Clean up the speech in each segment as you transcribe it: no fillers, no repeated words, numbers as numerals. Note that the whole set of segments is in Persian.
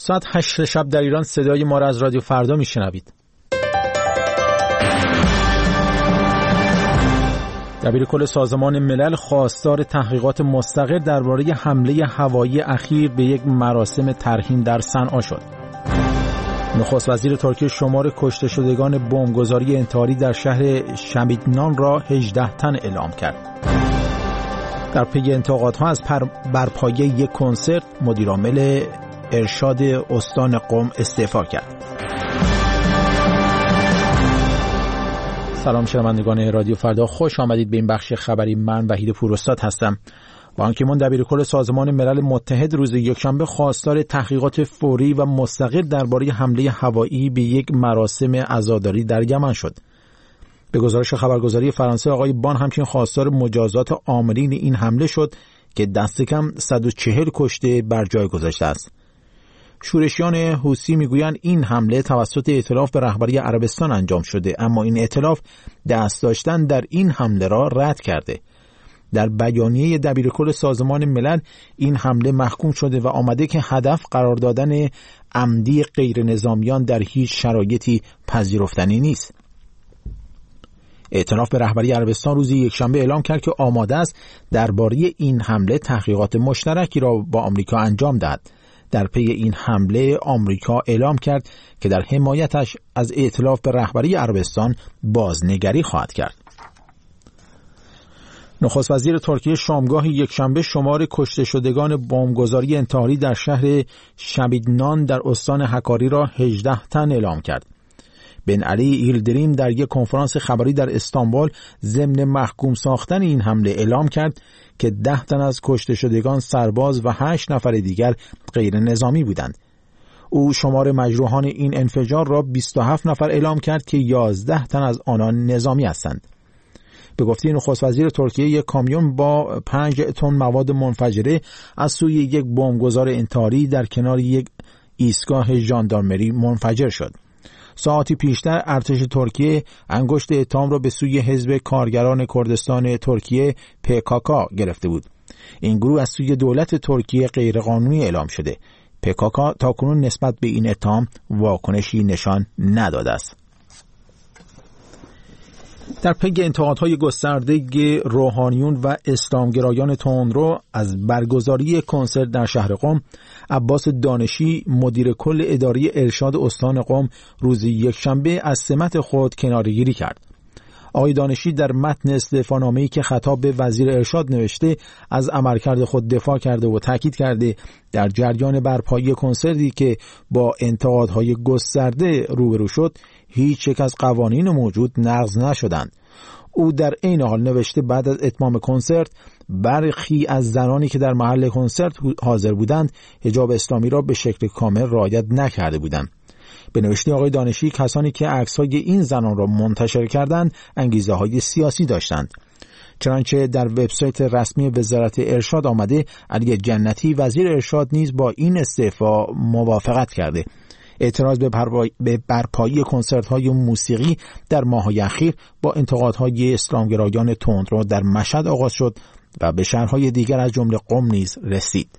ساعت 8 شب در ایران صدای ما را از رادیو فردا میشنوید. دبیرکل سازمان ملل خواستار تحقیقات مستقل درباره حمله هوایی اخیر به یک مراسم ترحیم در صنعا شد. نخست وزیر ترکیه شمار کشته شدگان بمبگذاری انتحاری در شهر شمیدنان را 18 تن اعلام کرد. در پی انتقادها از برپایی یک کنسرت، مدیرعامل ارشاد استان قم استعفا کرد. سلام شنوندگان رادیو فردا، خوش آمدید به این بخش خبری. من وحید پوراستاد هستم. بان کی مون دبیرکل سازمان ملل متحد روز یکشنبه خواستار تحقیقات فوری و مستقل درباره حمله هوایی به یک مراسم عزاداری در یمن شد. به گزارش خبرگزاری فرانسه، آقای بان همچنین خواستار مجازات عاملین این حمله شد که دست کم 140 کشته بر جای گذاشته است. شورشیان حوثی میگویند این حمله توسط ائتلاف به رهبری عربستان انجام شده، اما این ائتلاف دست داشتن در این حمله را رد کرده. در بیانیه دبیرکل سازمان ملل این حمله محکوم شده و آمده که هدف قرار دادن عمدی غیر نظامیان در هیچ شرایطی پذیرفتنی نیست. ائتلاف به رهبری عربستان روز یکشنبه اعلام کرد که آماده است درباره این حمله تحقیقات مشترکی را با آمریکا انجام دهد. در پی این حمله آمریکا اعلام کرد که در حمایتش از ائتلاف به رهبری عربستان بازنگری خواهد کرد. نخست وزیر ترکیه شامگاه یکشنبه شمار کشته شدگان بمبگذاری انتحاری در شهر شمیدنان در استان هکاری را 18 تن اعلام کرد. بن علی ایلدریم در یک کنفرانس خبری در استانبول ضمن محکوم ساختن این حمله اعلام کرد که 10 تن از کشته شدگان سرباز و 8 نفر دیگر غیر نظامی بودند. او شمار مجروحان این انفجار را 27 نفر اعلام کرد که 11 تن از آنان نظامی هستند. به گفته نخست وزیر ترکیه، یک کامیون با 5 تن مواد منفجره از سوی یک بمبگذار انتحاری در کنار یک ایستگاه ژاندارمری منفجر شد. ساعتی پیشتر ارتش ترکیه انگشت اتهام را به سوی حزب کارگران کردستان ترکیه PKK گرفته بود. این گروه از سوی دولت ترکیه غیرقانونی اعلام شده. PKK تاکنون نسبت به این اتهام واکنشی نشان نداده است. در پی انتقادهای گسترده روحانیون و اسلامگرایان تندرو از برگزاری کنسرت در شهر قم، عباس دانشی مدیر کل اداره ارشاد استان قم روز یکشنبه از سمت خود کناره‌گیری کرد. آقای دانشی در متن استعفانامه‌ای که خطاب به وزیر ارشاد نوشته از عملکرد خود دفاع کرده و تاکید کرده در جریان برپایی کنسرتی که با انتقادهای گسترده روبرو شد هیچ یک از قوانین موجود نقض نشدند. او در عین حال نوشته بعد از اتمام کنسرت برخی از زنانی که در محل کنسرت حاضر بودند حجاب اسلامی را به شکل کامل رعایت نکرده بودند. به نوشته آقای دانشی کسانی که عکس‌های این زنان را منتشر کردند انگیزه‌های سیاسی داشتند. چنانچه در وبسایت رسمی وزارت ارشاد آمده علی جنتی وزیر ارشاد نیز با این استعفا موافقت کرده. اعتراض به برپایی کنسرت‌های موسیقی در ماه‌های اخیر با انتقادهای اسلامگرایان تندرو در مشهد آغاز شد و به شهرهای دیگر از جمله قم نیز رسید.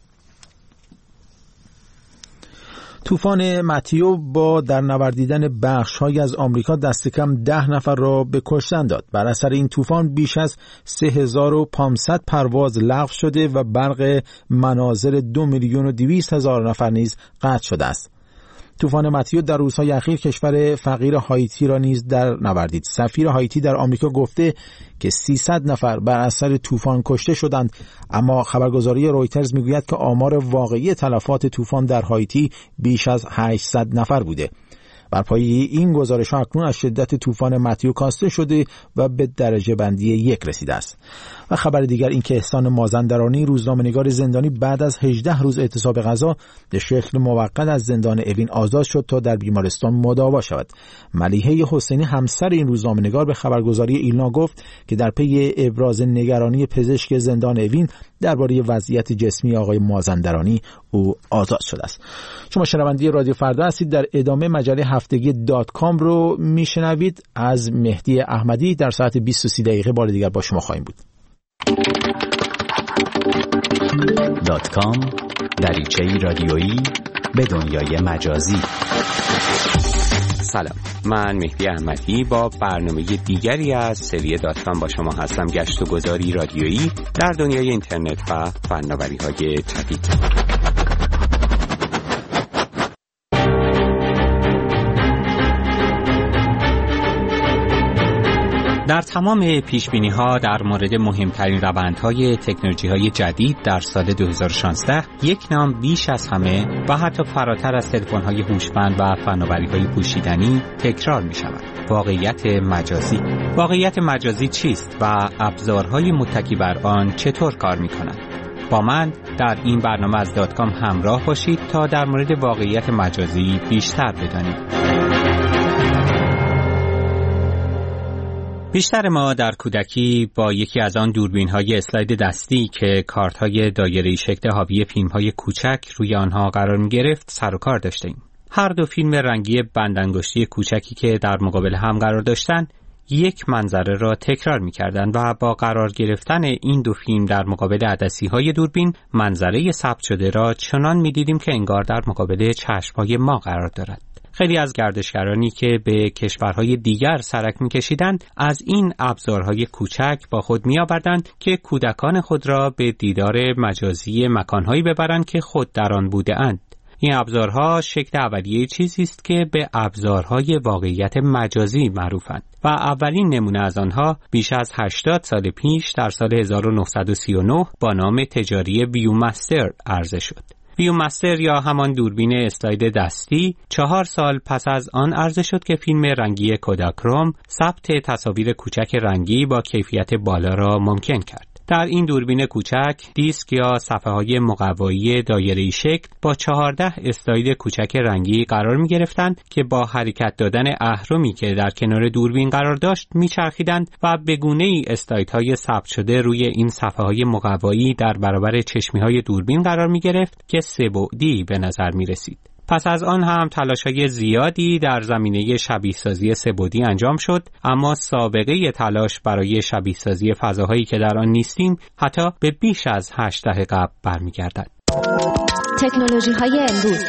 طوفان متیو با در نوردیدن بخش‌هایی از آمریکا دست کم 10 نفر را به کشتن داد. بر اثر این طوفان بیش از 3500 پرواز لغو شده و برق منازل 2,200,000 نفر نیز قطع شده است. طوفان متیو در روزهای اخیر کشور فقیر هایتی را نیز در نوردید. سفیر هایتی در آمریکا گفته که 300 نفر بر اثر طوفان کشته شدند، اما خبرگزاری رویترز میگوید که آمار واقعی تلفات طوفان در هایتی بیش از 800 نفر بوده. بر پایه این گزارش‌ها اکنون از شدت طوفان متیو کاسته شده و به درجه بندی 1 رسیده است. و خبر دیگر این که احسان مازندرانی روزنامه‌نگار زندانی بعد از 18 روز اعتصاب غذا به شکل موقت از زندان اوین آزاد شد تا در بیمارستان مداوا شود. ملیحه حسینی همسر این روزنامه‌نگار به خبرگزاری ایلنا گفت که در پی ابراز نگرانی پزشک زندان اوین درباره وضعیت جسمی آقای مازندرانی او آزاد شده است. شما شنونده رادیو فردا هستید. در ادامه مجله هفتگی .com رو میشنوید. از مهدی احمدی در ساعت 20:30 دقیقه بار دیگر با شما خواهیم بود. .com دریچه‌ای رادیویی به دنیای مجازی. سلام، من مهدی احمدی با برنامه دیگری از سری داتکام با شما هستم. گشت و گذاری رادیویی در دنیای اینترنت و فناوری‌های جدید. در تمام پیشبینی‌ها در مورد مهمترین روندهای تکنولوژی‌های جدید در سال 2016 یک نام بیش از همه و حتی فراتر از تلفن‌های هوشمند و فناوری‌های پوشیدنی تکرار می‌شود: واقعیت مجازی. واقعیت مجازی چیست و ابزارهای متکی بر آن چطور کار می‌کنند؟ با من در این برنامه از داتکام همراه باشید تا در مورد واقعیت مجازی بیشتر بدانید. بیشتر ما در کودکی با یکی از آن دوربین‌های اسلاید دستی که کارت‌های دایره‌ای شکل حاوی فیلم‌های کوچک روی آنها قرار می‌گرفت سر و کار داشتیم. هر دو فیلم رنگی بندانگشتی کوچکی که در مقابل هم قرار داشتند، یک منظره را تکرار می‌کردند و با قرار گرفتن این دو فیلم در مقابل عدسی‌های دوربین، منظره ثبت شده را چنان می‌دیدیم که انگار در مقابل چشم‌های ما قرار دارد. خیلی از گردشگرانی که به کشورهای دیگر سرک می‌کشیدند از این ابزارهای کوچک با خود می‌آوردند که کودکان خود را به دیدار مجازی مکانهایی ببرند که خود در آن بوده‌اند. این ابزارها شکل اولیه چیزی است که به ابزارهای واقعیت مجازی معروفند و اولین نمونه از آنها بیش از 80 سال پیش در سال 1939 با نام تجاری ویومستر عرضه شد. ویومستر یا همان دوربین اسلاید دستی 4 سال پس از آن عرضه شد که فیلم رنگی کوداکروم ثبت تصاویر کوچک رنگی با کیفیت بالا را ممکن کرد. در این دوربین کوچک دیسک یا صفحه‌های مقوایی دایره‌ای شکل با 14 اسلاید کوچک رنگی قرار می‌گرفتند که با حرکت دادن اهرمی که در کنار دوربین قرار داشت می‌چرخیدند و به گونه‌ای اسلایدهای ثبت شده روی این صفحه‌های مقوایی در برابر چشمی‌های دوربین قرار می‌گرفت که سه‌بعدی به نظر می‌رسید. پس از آن هم تلاش‌های زیادی در زمینه شبیه‌سازی سه‌بعدی انجام شد، اما سابقه تلاش برای شبیه‌سازی فضاهایی که در آن نیستیم حتی به بیش از 8 دهه قبل برمیگردد. تکنولوژی‌های امروز.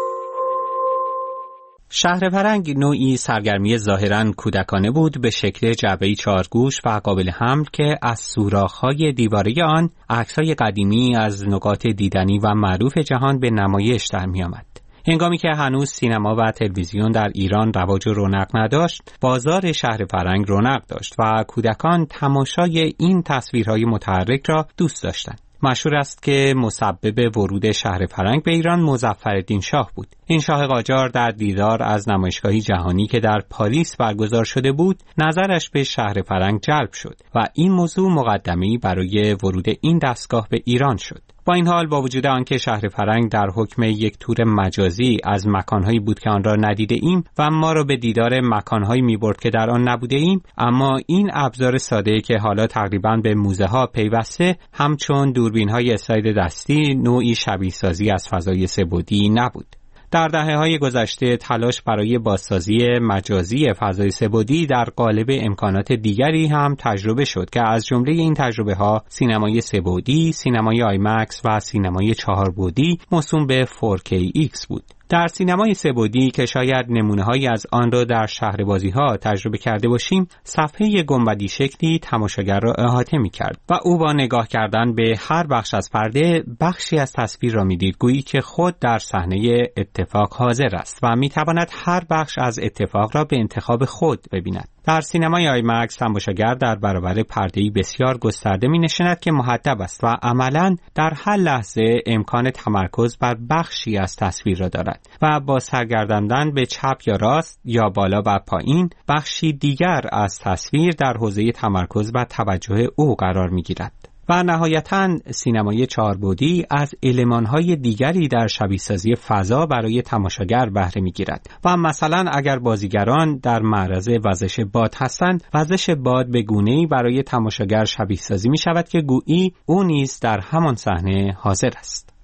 شهرپرنگ نوعی سرگرمی ظاهراً کودکانه بود به شکل جعبه‌ای چهارگوش و قابل حمل که از سوراخ‌های دیواره آن عکس‌های قدیمی از نقاط دیدنی و معروف جهان به نمایش در می‌آمد. هنگامی که هنوز سینما و تلویزیون در ایران رواج و رونق نداشت، بازار شهرپرنگ رونق داشت و کودکان تماشای این تصویرهای متحرک را دوست داشتند. مشهور است که مسبب ورود شهرپرنگ به ایران مظفرالدین شاه بود. این شاه قاجار در دیدار از نمایشگاهی جهانی که در پاریس برگزار شده بود، نظرش به شهرپرنگ جلب شد و این موضوع مقدمه‌ای برای ورود این دستگاه به ایران شد. با این حال با وجود آنکه شهرپرنگ در حکم یک تور مجازی از مکانهایی بود که آن را ندیده ایم و ما را به دیدار مکانهایی می‌برد که در آن نبوده ایم، اما این ابزار ساده که حالا تقریباً به موزه ها پیوسته همچون دوربین‌های اسلاید دستی نوعی شبیه‌سازی از فضای سه‌بعدی نبود. در دهه‌های گذشته تلاش برای بازسازی مجازی فضای سه‌بعدی در قالب امکانات دیگری هم تجربه شد که از جمله این تجربه‌ها سینمای سه‌بعدی، سینمای آیمکس و سینمای 4 بعدی موسوم به 4KX بود. در سینمای سه‌بعدی که شاید نمونه‌هایی از آن را در شهربازی‌ها تجربه کرده باشیم، صفحه گنبدی شکلی تماشاگر را احاطه می‌کرد و او با نگاه کردن به هر بخش از پرده بخشی از تصویر را می‌دید، گویی که خود در صحنه اتفاق حاضر است و می‌تواند هر بخش از اتفاق را به انتخاب خود ببیند. در سینمای آیمکس تماشاگر در برابر پرده‌ای بسیار گسترده می‌نشیند که محدب است و عملاً در هر لحظه امکان تمرکز بر بخشی از تصویر را دارد و با سرگرداندن به چپ یا راست یا بالا و پایین بخشی دیگر از تصویر در حوزه تمرکز و توجه او قرار می‌گیرد. و نهایتاً سینمای 4 بعدی از المان‌های دیگری در شبیه‌سازی فضا برای تماشاگر بهره می‌گیرد و مثلا اگر بازیگران در معرض وزش باد هستند، وزش باد به گونه‌ای برای تماشاگر شبیه‌سازی می‌شود که گویی او نیز در همان صحنه حاضر است.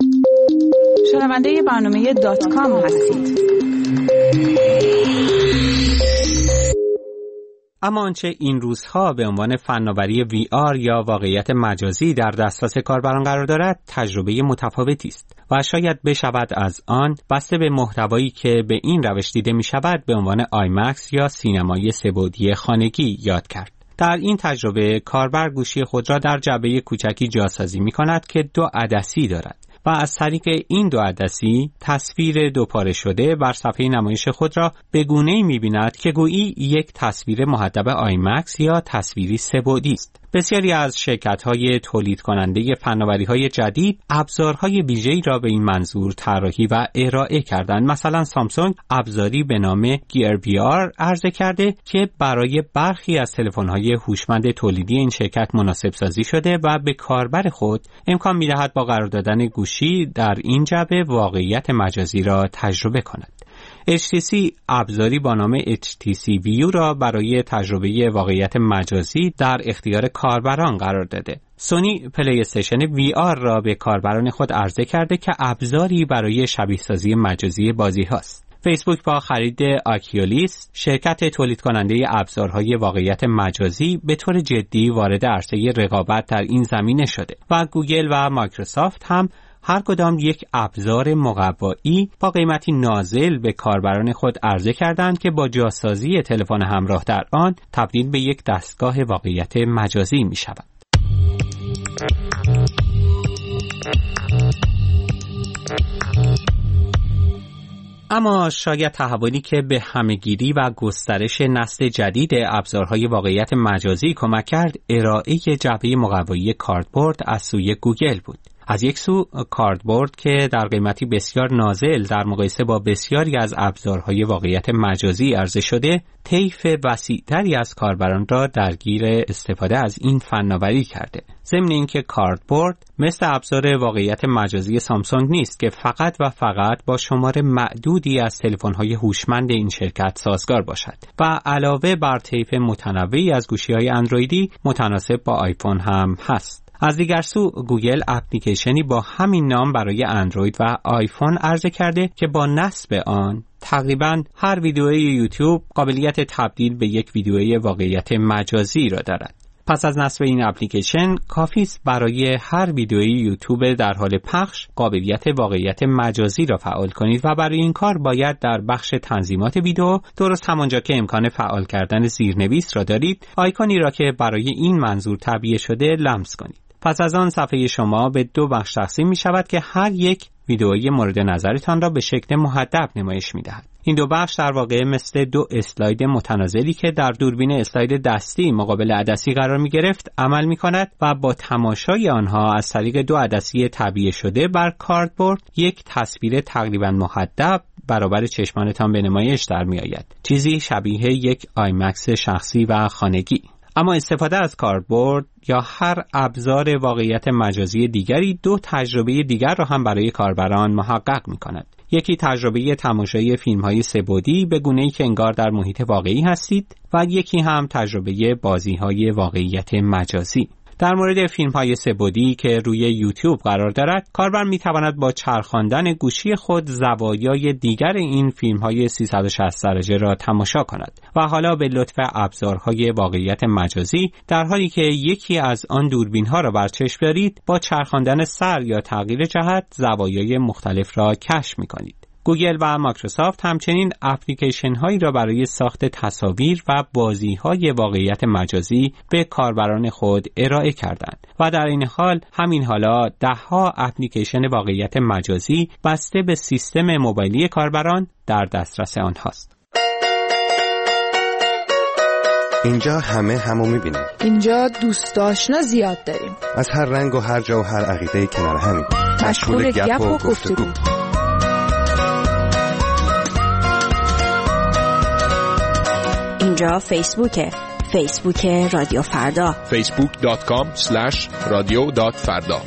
شنونده برنامه داتکام هستید. اما آنچه این روزها به عنوان فناوری VR یا واقعیت مجازی در دسترس کاربران قرار دارد، تجربه متفاوتی است و شاید بشود از آن بسته به محتوایی که به این روش دیده می شود به عنوان آیمکس یا سینمای سه‌بعدی خانگی یاد کرد. در این تجربه کاربر گوشی خود را در جعبه کوچکی جاسازی می کند که 2 عدسی دارد و از طریق این 2 عدسی تصویر دوپاره شده بر صفحه نمایش خود را به گونه‌ای می‌بیند که گویی یک تصویر محدب آیمکس یا تصویری سه‌بعدی است. بسیاری از شرکت‌های تولید کننده فناوری‌های جدید ابزارهای ویژه‌ای را به این منظور طراحی و ارائه کردند. مثلا سامسونگ ابزاری به نام گیر VR عرضه کرده که برای برخی از تلفن‌های هوشمند تولیدی این شرکت مناسب سازی شده و به کاربر خود امکان می‌دهد با قرار دادن گوشی در این جعبه واقعیت مجازی را تجربه کند. HTC ابزاری با نام HTC View را برای تجربه واقعیت مجازی در اختیار کاربران قرار داده. سونی پلی استیشن VR را به کاربران خود عرضه کرده که ابزاری برای شبیه سازی مجازی بازی هاست. فیسبوک با خرید آکیولیس، شرکت تولید کننده ابزارهای واقعیت مجازی، به طور جدی وارد عرصه رقابت در این زمینه شده و گوگل و مایکروسافت هم هر کدام یک ابزار مقوایی با قیمتی نازل به کاربران خود عرضه کردند که با جاسازی تلفن همراه در آن تبدیل به یک دستگاه واقعیت مجازی می شود. اما شاید تحولی که به همه‌گیری و گسترش نسل جدید ابزارهای واقعیت مجازی کمک کرد، ارائه جعبه مقوایی کاردبورد از سوی گوگل بود. از یک سو کاردبورد که در قیمتی بسیار نازل در مقایسه با بسیاری از ابزارهای واقعیت مجازی عرضه شده، طیف وسیع‌تری از کاربران را درگیر استفاده از این فناوری کرده. ضمن اینکه کاردبورد مثل ابزار واقعیت مجازی سامسونگ نیست که فقط و فقط با شمار معدودی از تلفن‌های هوشمند این شرکت سازگار باشد و علاوه بر طیف متنوعی از گوشی‌های اندرویدی متناسب با آیفون هم هست. از دیگر سو گوگل اپلیکیشنی با همین نام برای اندروید و آیفون عرضه کرده که با نصب آن تقریباً هر ویدیوی یوتیوب قابلیت تبدیل به یک ویدیوی واقعیت مجازی را دارد. پس از نصب این اپلیکیشن کافی است برای هر ویدیوی یوتیوب در حال پخش قابلیت واقعیت مجازی را فعال کنید و برای این کار باید در بخش تنظیمات ویدیو درست همانجا که امکان فعال کردن زیرنویس را دارید، آیکونی را که برای این منظور تعبیه شده لمس کنید. پس از آن صفحه شما به 2 بخش تقسیم می شود که هر یک ویدئوی مورد نظرتان را به شکل محدب نمایش می دهد. این 2 بخش در واقع مثل 2 اسلاید متنازلی که در دوربین اسلاید دستی مقابل عدسی قرار می گرفت عمل می کند و با تماشای آنها از طریق 2 عدسی تعبیه شده بر کاردبورد یک تصویر تقریبا محدب برابر چشمانتان به نمایش در می آید. چیزی شبیه یک آیمکس شخصی و خانگی. اما استفاده از کاردبورد یا هر ابزار واقعیت مجازی دیگری 2 تجربه دیگر را هم برای کاربران محقق می کند. یکی تجربه تماشای فیلم‌های سه‌بعدی به گونه‌ای که انگار در محیط واقعی هستید و یکی هم تجربه بازی‌های واقعیت مجازی. در مورد فیلم‌های سه‌بعدی که روی یوتیوب قرار دارد، کاربر می‌تواند با چرخاندن گوشی خود زوایای دیگر این فیلم‌های 360 درجه را تماشا کند و حالا به لطف ابزارهای واقعیت مجازی در حالی که یکی از آن دوربین‌ها را بر چشم دارید، با چرخاندن سر یا تغییر جهت زوایای مختلف را کشف می‌کنید. گوگل و مایکروسافت همچنین اپلیکیشن هایی را برای ساخت تصاویر و بازی های واقعیت مجازی به کاربران خود ارائه کردند و در این حال همین حالا 10 اپلیکیشن واقعیت مجازی بسته به سیستم موبایلی کاربران در دسترس آنهاست. اینجا همو میبینیم. اینجا دوست آشنا زیاد داریم. از هر رنگ و هر جا و هر عقیده کنار همیم. مشغول گپ و گفتگو. اینجا فیسبوک رادیو فردا. facebook.com/radio.farda.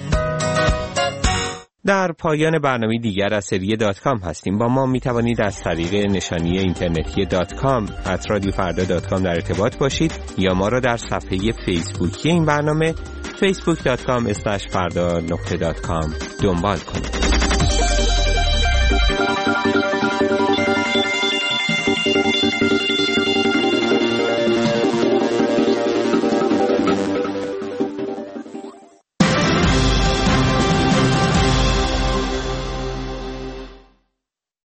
در پایان برنامه دیگر از سری .com هستیم. با ما می توانید از طریق نشانی اینترنتی .com@radiofarda.com در ارتباط باشید یا ما را در صفحه فیسبوکی این برنامه facebook.com/farda.com دنبال کنید.